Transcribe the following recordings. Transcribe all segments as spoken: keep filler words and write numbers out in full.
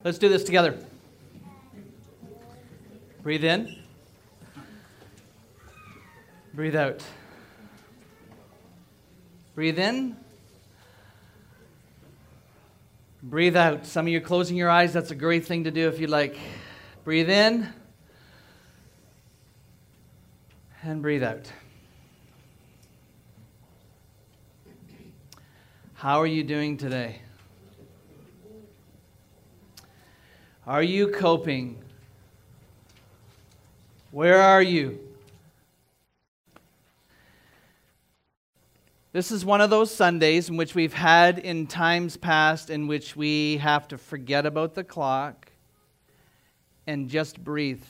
Let's do this together. Breathe in. Breathe out. Breathe in. Breathe out. Some of you are closing your eyes. That's a great thing to do if you like. Breathe in. And breathe out. How are you doing today? Are you coping? Where are you? This is one of those Sundays in which we've had in times past in which we have to forget about the clock and just breathe.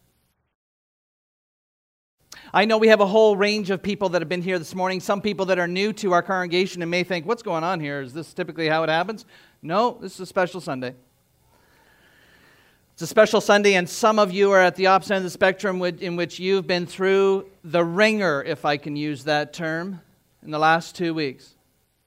I know we have a whole range of people that have been here this morning. Some people that are new to our congregation and may think, what's going on here? Is this typically how it happens? No, this is a special Sunday. It's a special Sunday, and some of you are at the opposite end of the spectrum in which you've been through the ringer, if I can use that term, in the last two weeks.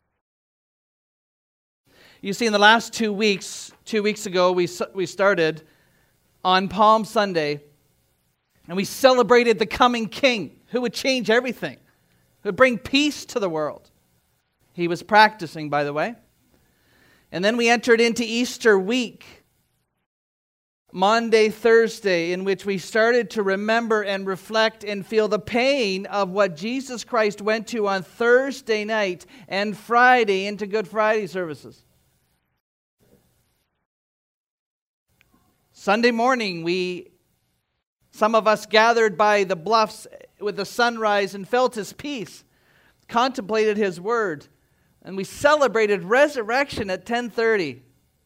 You see, in the last two weeks, two weeks ago, we we started on Palm Sunday, and we celebrated the coming King who would change everything, who would bring peace to the world. He was practicing, by the way. And then we entered into Easter week, Monday, Thursday, in which we started to remember and reflect and feel the pain of what Jesus Christ went to on Thursday night and Friday into Good Friday services. Sunday morning, we, some of us gathered by the bluffs with the sunrise and felt His peace, contemplated His word, and we celebrated resurrection at ten thirty.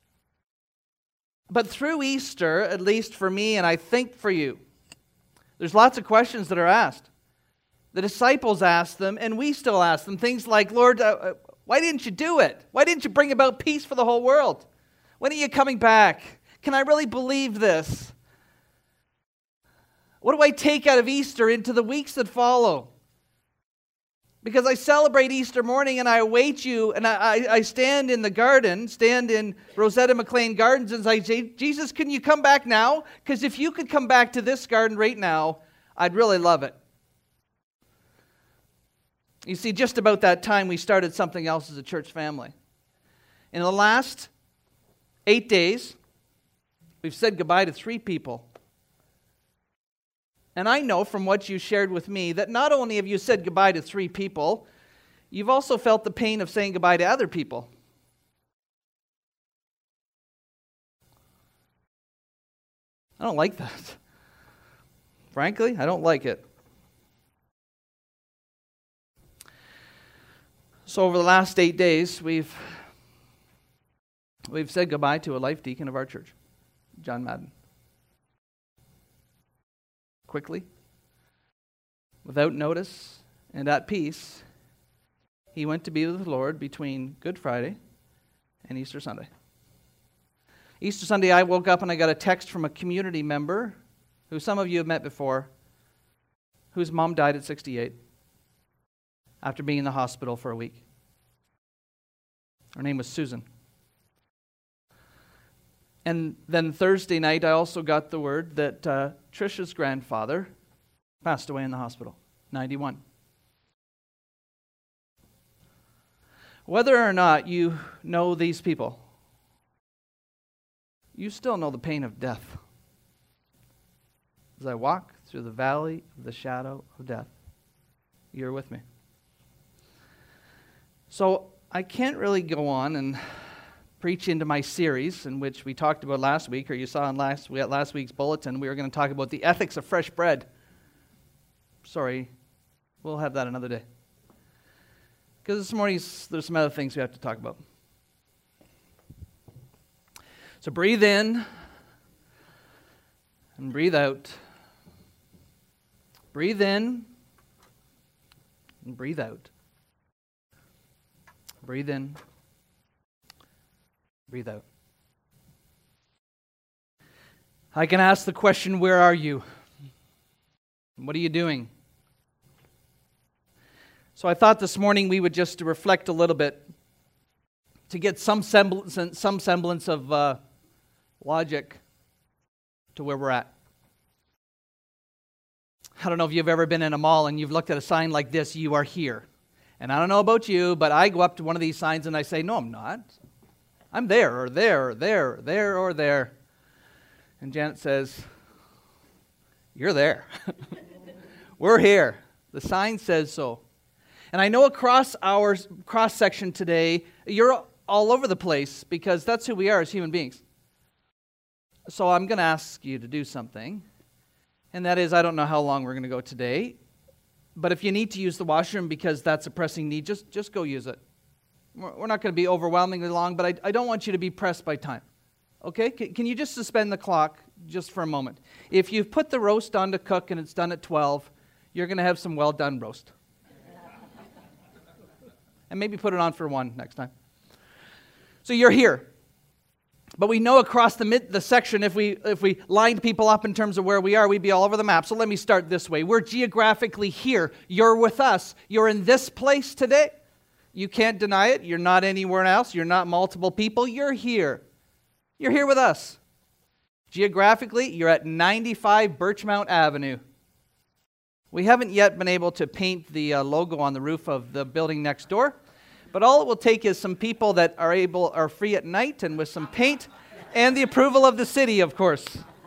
But through Easter, at least for me, and I think for you, there's lots of questions that are asked. The disciples asked them, and we still ask them, things like, Lord, uh, why didn't you do it? Why didn't you bring about peace for the whole world? When are you coming back? Can I really believe this? What do I take out of Easter into the weeks that follow? Because I celebrate Easter morning and I await you, and I, I stand in the garden, stand in Rosetta McLean Gardens, and I say, Jesus, can you come back now? Because if you could come back to this garden right now, I'd really love it. You see, just about that time, we started something else as a church family. In the last eight days, we've said goodbye to three people. And I know from what you shared with me that not only have you said goodbye to three people, you've also felt the pain of saying goodbye to other people. I don't like that. Frankly, I don't like it. So over the last eight days, we've we've said goodbye to a life deacon of our church, John Madden. Quickly, without notice, and at peace, he went to be with the Lord between Good Friday and Easter Sunday. Easter Sunday, I woke up and I got a text from a community member who some of you have met before, whose mom died at sixty-eight after being in the hospital for a week. Her name was Susan. And then Thursday night, I also got the word that uh, Trisha's grandfather passed away in the hospital, ninety-one. Whether or not you know these people, you still know the pain of death. As I walk through the valley of the shadow of death, you're with me. So I can't really go on and preach into my series in which we talked about last week, or you saw in last, we, last week's bulletin, we were going to talk about the ethics of fresh bread. Sorry, we'll have that another day. Because this morning there's some other things we have to talk about. So breathe in and breathe out. Breathe in and breathe out. Breathe in. Breathe out. I can ask the question, where are you? What are you doing? So I thought this morning we would just reflect a little bit to get some semblance, some semblance of uh, logic to where we're at. I don't know if you've ever been in a mall and you've looked at a sign like this, "You are here." And I don't know about you, but I go up to one of these signs and I say, "No, I'm not. I'm there or there or there or there or there." And Janet says, "You're there." We're here. The sign says so. And I know across our cross-section today, you're all over the place because that's who we are as human beings. So I'm going to ask you to do something. And that is, I don't know how long we're going to go today, but if you need to use the washroom because that's a pressing need, just, just go use it. We're not going to be overwhelmingly long, but I, I don't want you to be pressed by time. Okay? Can, can you just suspend the clock just for a moment? If you've put the roast on to cook and it's done at twelve, you're going to have some well-done roast. And maybe put it on for one next time. So you're here. But we know across the mid, the section, if we if we lined people up in terms of where we are, we'd be all over the map. So let me start this way. We're geographically here. You're with us. You're in this place today. You can't deny it. You're not anywhere else. You're not multiple people. You're here. You're here with us. Geographically, you're at ninety-five Birchmount Avenue. We haven't yet been able to paint the uh, logo on the roof of the building next door. But all it will take is some people that are able are free at night and with some paint and the approval of the city, of course.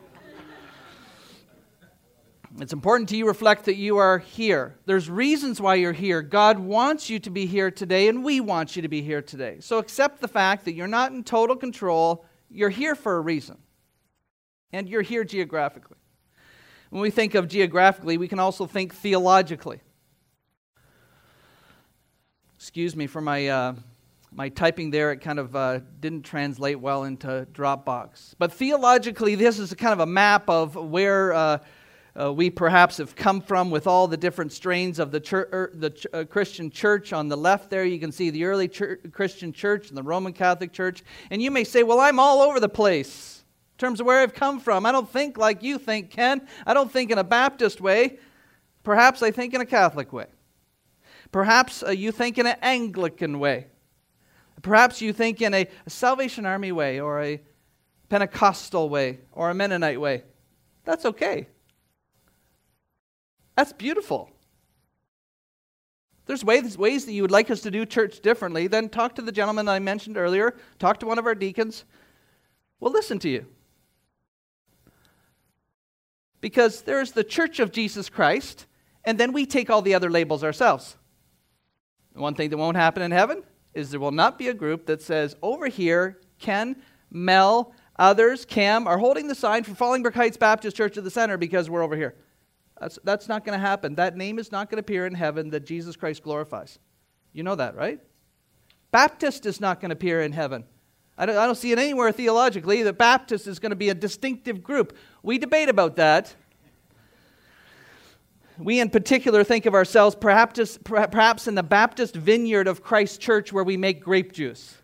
It's important to you reflect that you are here. There's reasons why you're here. God wants you to be here today, and we want you to be here today. So accept the fact that you're not in total control. You're here for a reason. And you're here geographically. When we think of geographically, we can also think theologically. Excuse me for my uh, my typing there. It kind of uh, didn't translate well into Dropbox. But theologically, this is a kind of a map of where uh, uh, we perhaps have come from with all the different strains of the, church, er, the ch- uh, Christian church. On the left there, you can see the early church, Christian church and the Roman Catholic Church. And you may say, well, I'm all over the place in terms of where I've come from. I don't think like you think, Ken. I don't think in a Baptist way. Perhaps I think in a Catholic way. Perhaps uh, you think in an Anglican way. Perhaps you think in a, a Salvation Army way or a Pentecostal way or a Mennonite way. That's okay. That's beautiful. There's ways, ways that you would like us to do church differently. Then talk to the gentleman I mentioned earlier. Talk to one of our deacons. We'll listen to you. Because there's the Church of Jesus Christ, and then we take all the other labels ourselves. One thing that won't happen in heaven is there will not be a group that says, over here, Ken, Mel, others, Cam, are holding the sign for Fallingbrook Heights Baptist Church of the Center because we're over here. That's, that's not going to happen. That name is not going to appear in heaven that Jesus Christ glorifies. You know that, right? Baptist is not going to appear in heaven. I don't, I don't see it anywhere theologically that Baptist is going to be a distinctive group. We debate about that. We in particular think of ourselves perhaps, perhaps in the Baptist vineyard of Christ Church where we make grape juice.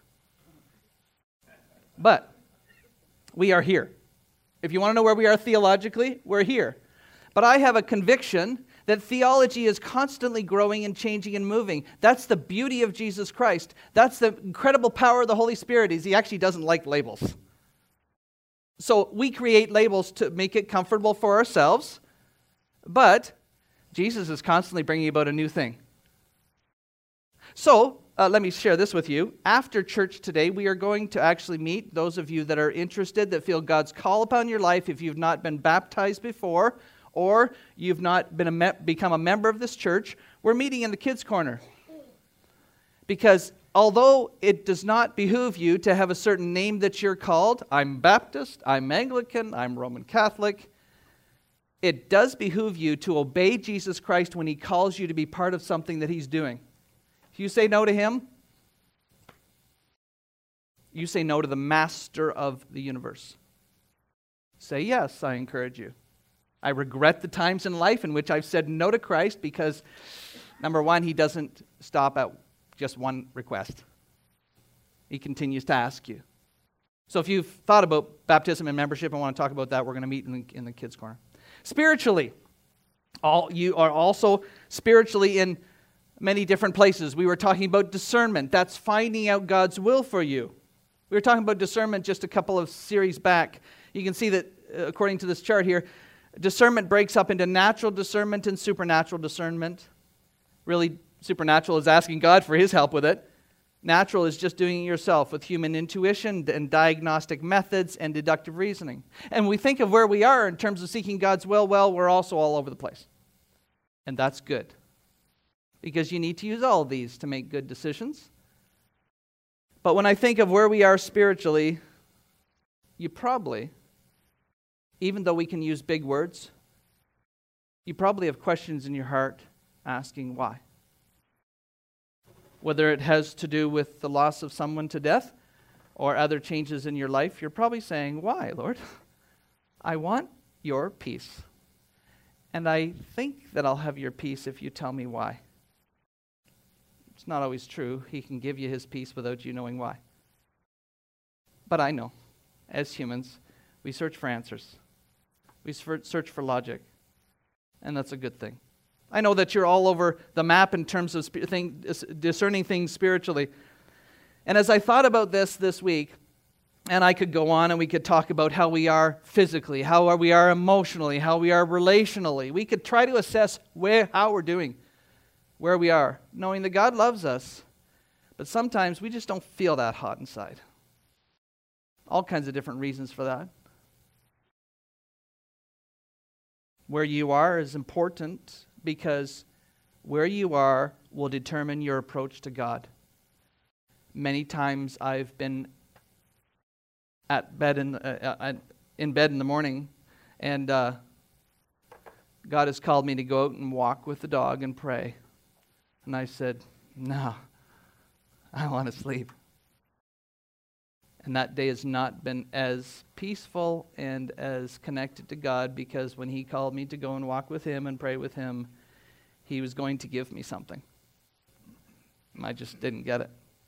But we are here. If you want to know where we are theologically, we're here. But I have a conviction that theology is constantly growing and changing and moving. That's the beauty of Jesus Christ. That's the incredible power of the Holy Spirit is he actually doesn't like labels. So we create labels to make it comfortable for ourselves, but Jesus is constantly bringing about a new thing. So, uh, let me share this with you. After church today, we are going to actually meet those of you that are interested, that feel God's call upon your life if you've not been baptized before, or you've not been a me- become a member of this church. We're meeting in the kids' corner. Because although it does not behoove you to have a certain name that you're called, I'm Baptist, I'm Anglican, I'm Roman Catholic, it does behoove you to obey Jesus Christ when he calls you to be part of something that he's doing. If you say no to him, you say no to the master of the universe. Say yes, I encourage you. I regret the times in life in which I've said no to Christ because, number one, he doesn't stop at just one request. He continues to ask you. So if you've thought about baptism and membership and want to talk about that, we're going to meet in the, in the kids' corner. Spiritually, all you are also spiritually in many different places. We were talking about discernment. That's finding out God's will for you. We were talking about discernment just a couple of series back. You can see that, uh, according to this chart here, discernment breaks up into natural discernment and supernatural discernment. Really, supernatural is asking God for His help with it. Natural is just doing it yourself with human intuition and diagnostic methods and deductive reasoning. And we think of where we are in terms of seeking God's will, well, we're also all over the place. And that's good. Because you need to use all of these to make good decisions. But when I think of where we are spiritually, you probably, even though we can use big words, you probably have questions in your heart asking why. Whether it has to do with the loss of someone to death or other changes in your life, you're probably saying, why, Lord? I want your peace. And I think that I'll have your peace if you tell me why. It's not always true. He can give you His peace without you knowing why. But I know, as humans, we search for answers. We search for logic. And that's a good thing. I know that you're all over the map in terms of sp- thing, discerning things spiritually. And as I thought about this this week, and I could go on and we could talk about how we are physically, how we are emotionally, how we are relationally. We could try to assess where, how we're doing, where we are, knowing that God loves us. But sometimes we just don't feel that hot inside. All kinds of different reasons for that. Where you are is important because where you are will determine your approach to God. Many times I've been at bed in uh, in bed in the morning, and uh, God has called me to go out and walk with the dog and pray. And I said, no, I want to sleep. And that day has not been as peaceful and as connected to God, because when He called me to go and walk with Him and pray with Him, He was going to give me something. And I just didn't get it.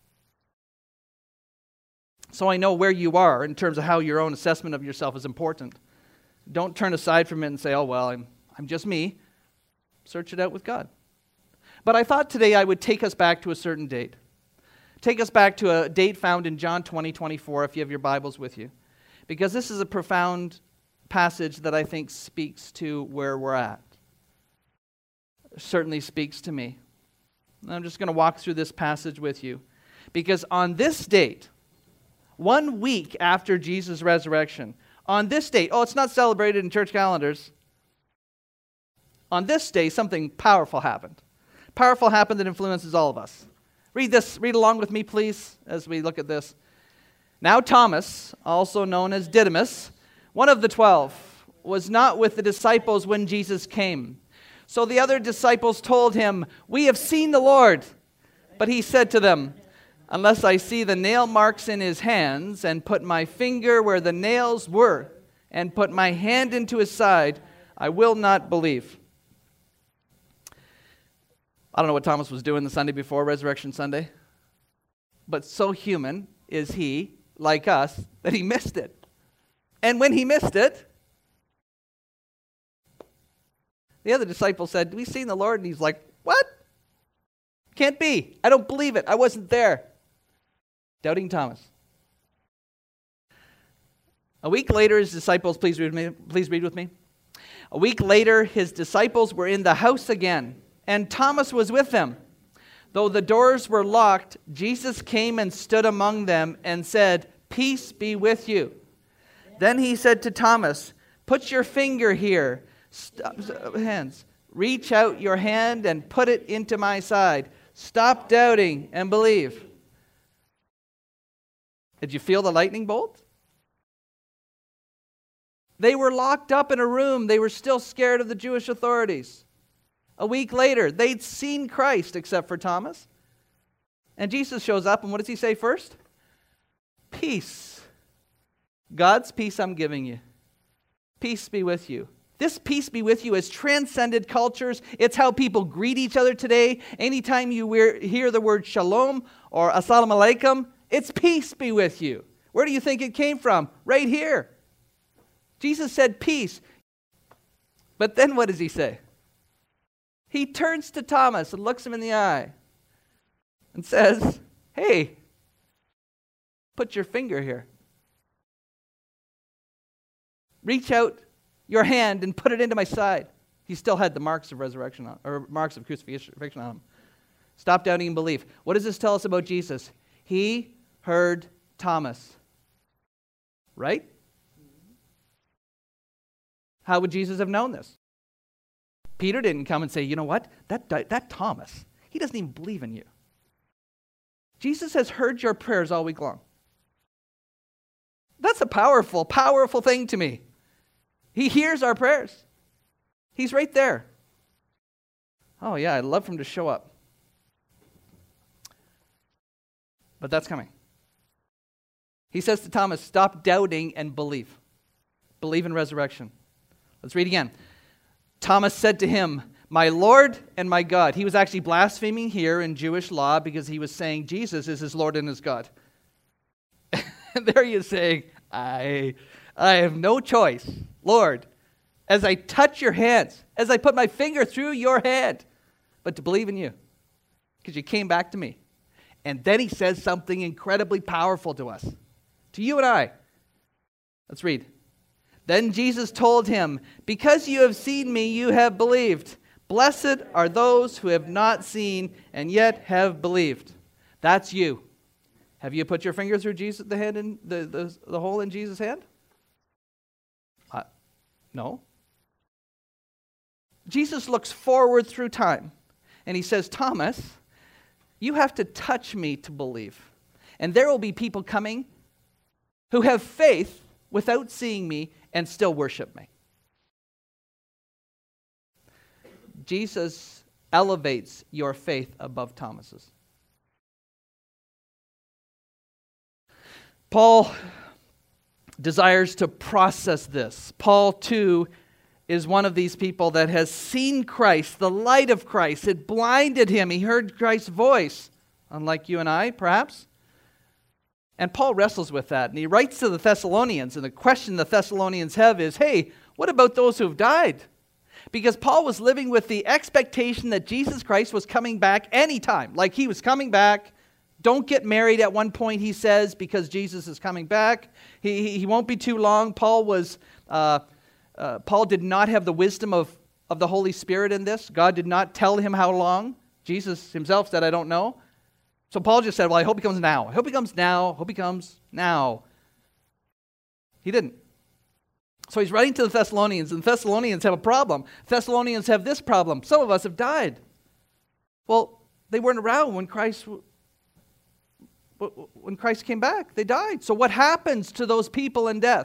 So I know where you are in terms of how your own assessment of yourself is important. Don't turn aside from it and say, oh, well, I'm, I'm just me. Search it out with God. But I thought today I would take us back to a certain date. Take us back to a date found in John twenty, twenty-four, if you have your Bibles with you. Because this is a profound passage that I think speaks to where we're at. It certainly speaks to me. And I'm just going to walk through this passage with you. Because on this date, one week after Jesus' resurrection, on this date, oh, it's not celebrated in church calendars. On this day, something powerful happened. Powerful happened that influences all of us. Read this, read along with me, please, as we look at this. Now Thomas, also known as Didymus, one of the twelve, was not with the disciples when Jesus came. So the other disciples told him, we have seen the Lord. But he said to them, unless I see the nail marks in His hands, and put my finger where the nails were, and put my hand into His side, I will not believe. I don't know what Thomas was doing the Sunday before Resurrection Sunday, but so human is he, like us, that he missed it. And when he missed it, the other disciples said, have we seen the Lord? And he's like, what? Can't be. I don't believe it. I wasn't there. Doubting Thomas. A week later, his disciples, please read with me. Please read with me. A week later, his disciples were in the house again, and Thomas was with them. Though the doors were locked, Jesus came and stood among them and said, peace be with you. Then he said to Thomas, put your finger here. Stop, hands. Reach out your hand and put it into my side. Stop doubting and believe. Did you feel the lightning bolt? They were locked up in a room. They were still scared of the Jewish authorities. A week later, they'd seen Christ except for Thomas. And Jesus shows up, and what does he say first? Peace. God's peace I'm giving you. Peace be with you. This peace be with you has transcended cultures. It's how people greet each other today. Anytime you hear the word shalom or assalamu alaikum, it's peace be with you. Where do you think it came from? Right here. Jesus said peace. But then what does he say? He turns to Thomas and looks him in the eye and says, hey, Put your finger here. Reach out your hand and put it into my side. He still had the marks of resurrection on, or marks of crucifixion on him. Stop doubting and believe. What does this tell us about Jesus? He heard Thomas. Right? How would Jesus have known this? Peter didn't come and say, you know what? That, that Thomas, he doesn't even believe in you. Jesus has heard your prayers all week long. That's a powerful, powerful thing to me. He hears our prayers. He's right there. Oh yeah, I'd love for him to show up. But that's coming. He says to Thomas, stop doubting and believe. Believe in resurrection. Let's read again. Thomas said to him, my Lord and my God. He was actually blaspheming here in Jewish law because he was saying Jesus is his Lord and his God. And there he is saying, I, I have no choice, Lord, as I touch your hands, as I put my finger through your hand, but to believe in you, because you came back to me. And then he says something incredibly powerful to us, to you and I. Let's read. Then Jesus told him, because you have seen me, you have believed. Blessed are those who have not seen and yet have believed. That's you. Have you put your finger through Jesus, the hand in the, the, the hole in Jesus' hand? Uh, no. Jesus looks forward through time, and he says, Thomas, you have to touch me to believe. And there will be people coming who have faith without seeing me and still worship me. Jesus elevates your faith above Thomas's. Paul desires to process this. Paul, too, is one of these people that has seen Christ, the light of Christ. It blinded him. He heard Christ's voice, unlike you and I, perhaps. And Paul wrestles with that. And he writes to the Thessalonians, and the question the Thessalonians have is, hey, what about those who have died? Because Paul was living with the expectation that Jesus Christ was coming back anytime. Like he was coming back. Don't get married at one point, he says, because Jesus is coming back. He, he, he won't be too long. Paul was... Uh, Uh, Paul did not have the wisdom of, of the Holy Spirit in this. God did not tell him how long. Jesus himself said, I don't know. So Paul just said, well, I hope he comes now. I hope he comes now. I hope he comes now. He didn't. So he's writing to the Thessalonians, and the Thessalonians have a problem. Thessalonians have this problem. Some of us have died. Well, they weren't around when Christ, when Christ came back. They died. So what happens to those people in death?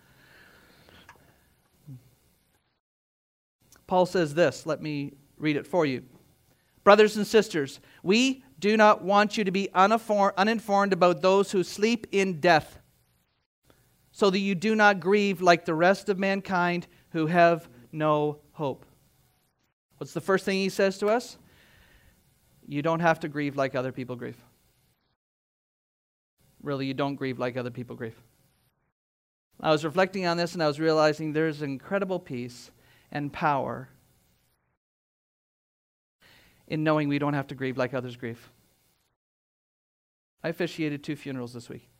Paul says this, let me read it for you. Brothers and sisters, we do not want you to be uninformed about those who sleep in death, so that you do not grieve like the rest of mankind who have no hope. What's the first thing he says to us? You don't have to grieve like other people grieve. Really, you don't grieve like other people grieve. I was reflecting on this and I was realizing there's incredible peace and power in knowing we don't have to grieve like others grieve. I officiated two funerals this week.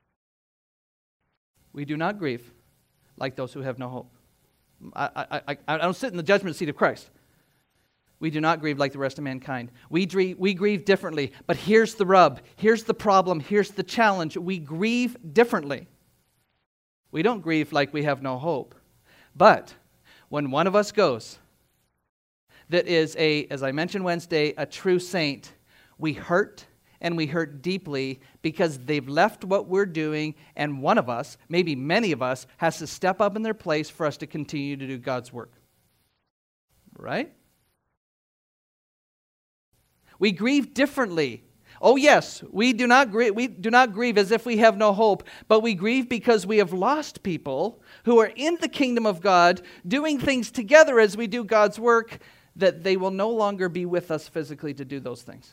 We do not grieve like those who have no hope. I, I, I, I don't sit in the judgment seat of Christ. We do not grieve like the rest of mankind. We grieve, we grieve differently, but here's the rub. Here's the problem. Here's the challenge. We grieve differently. We don't grieve like we have no hope. But when one of us goes, that is a, as I mentioned Wednesday, a true saint, we hurt and we hurt deeply because they've left what we're doing, and one of us, maybe many of us, has to step up in their place for us to continue to do God's work. Right? We grieve differently. Oh yes, we do not grieve, we do not grieve as if we have no hope, but we grieve because we have lost people who are in the kingdom of God, doing things together as we do God's work, that they will no longer be with us physically to do those things.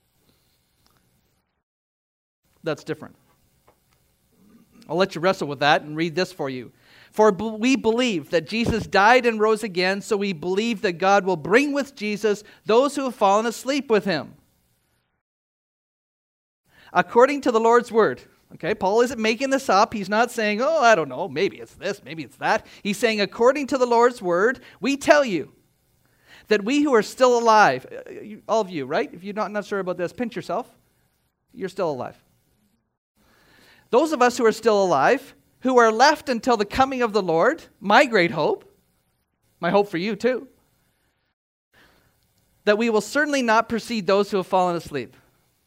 That's different. I'll let you wrestle with that and read this for you. For we believe that Jesus died and rose again, so we believe that God will bring with Jesus those who have fallen asleep with him. According to the Lord's word, Okay, Paul isn't making this up. He's not saying, oh, I don't know, maybe it's this, maybe it's that. He's saying, according to the Lord's word, we tell you that we who are still alive, all of you, right? If you're not, not sure about this, pinch yourself. You're still alive. Those of us who are still alive, who are left until the coming of the Lord, my great hope, my hope for you too, that we will certainly not precede those who have fallen asleep.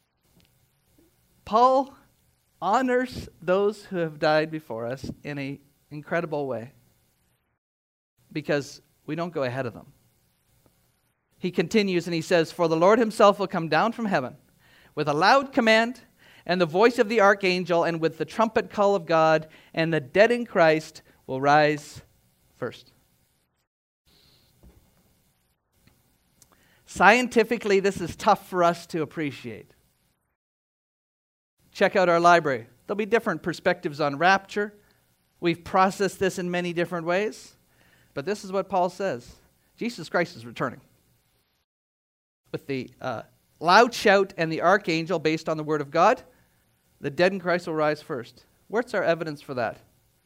Paul honors those who have died before us in an incredible way because we don't go ahead of them. He continues and he says, for the Lord himself will come down from heaven with a loud command and the voice of the archangel and with the trumpet call of God, and the dead in Christ will rise first. Scientifically, this is tough for us to appreciate. Check out our library. There'll be different perspectives on rapture. We've processed this in many different ways. But this is what Paul says. Jesus Christ is returning. With the uh, loud shout and the archangel based on the word of God, the dead in Christ will rise first. What's our evidence for that?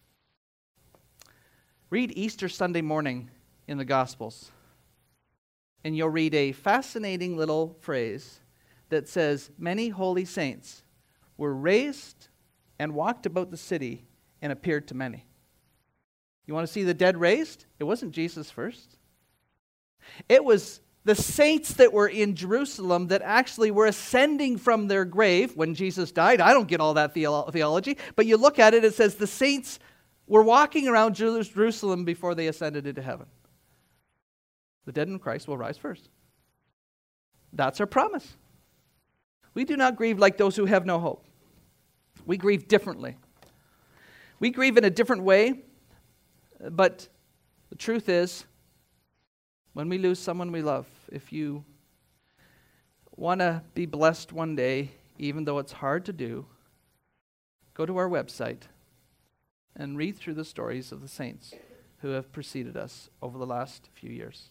Read Easter Sunday morning in the Gospels. And you'll read a fascinating little phrase that says, many holy saints were raised and walked about the city and appeared to many. You want to see the dead raised? It wasn't Jesus first. It was the saints that were in Jerusalem that actually were ascending from their grave when Jesus died. I don't get all that theolo- theology, but you look at it, it says the saints were walking around Jerusalem before they ascended into heaven. The dead in Christ will rise first. That's our promise. We do not grieve like those who have no hope. We grieve differently. We grieve in a different way, but the truth is, when we lose someone we love, if you want to be blessed one day, even though it's hard to do, go to our website and read through the stories of the saints who have preceded us over the last few years.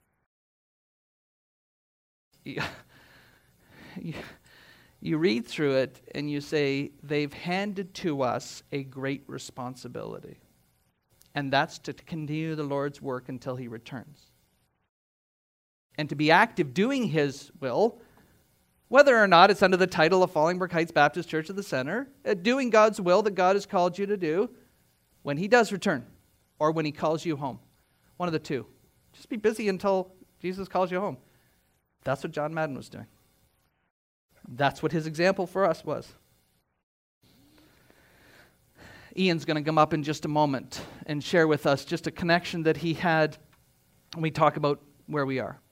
You, you, you read through it and you say, they've handed to us a great responsibility. And that's to continue the Lord's work until He returns. And to be active doing His will, whether or not it's under the title of Fallingbrook Heights Baptist Church of the Center, uh, doing God's will that God has called you to do when He does return, or when He calls you home. One of the two. Just be busy until Jesus calls you home. That's what John Madden was doing. That's what his example for us was. Ian's going to come up in just a moment and share with us just a connection that he had when we talk about where we are.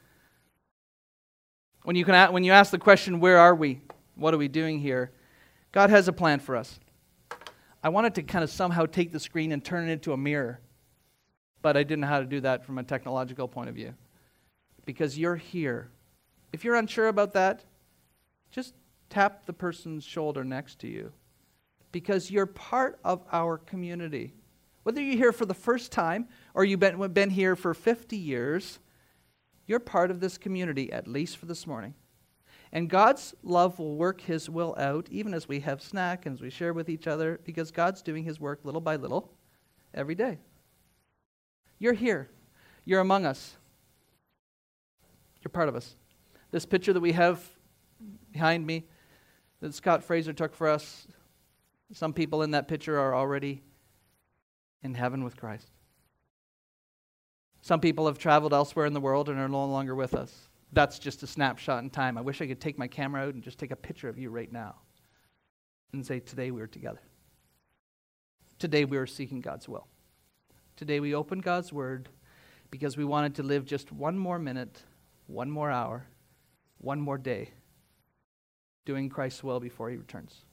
When you can, when you ask the question, where are we? What are we doing here? God has a plan for us. I wanted to kind of somehow take the screen and turn it into a mirror, but I didn't know how to do that from a technological point of view. Because you're here. If you're unsure about that, just tap the person's shoulder next to you. Because you're part of our community. Whether you're here for the first time or you've been, been here for fifty years, you're part of this community, at least for this morning. And God's love will work His will out, even as we have snack and as we share with each other, because God's doing His work little by little every day. You're here. You're among us. You're part of us. This picture that we have behind me that Scott Fraser took for us, some people in that picture are already in heaven with Christ. Some people have traveled elsewhere in the world and are no longer with us. That's just a snapshot in time. I wish I could take my camera out and just take a picture of you right now and say, today we were together. Today we were seeking God's will. Today we opened God's Word because we wanted to live just one more minute, one more hour, one more day, doing Christ's will before He returns.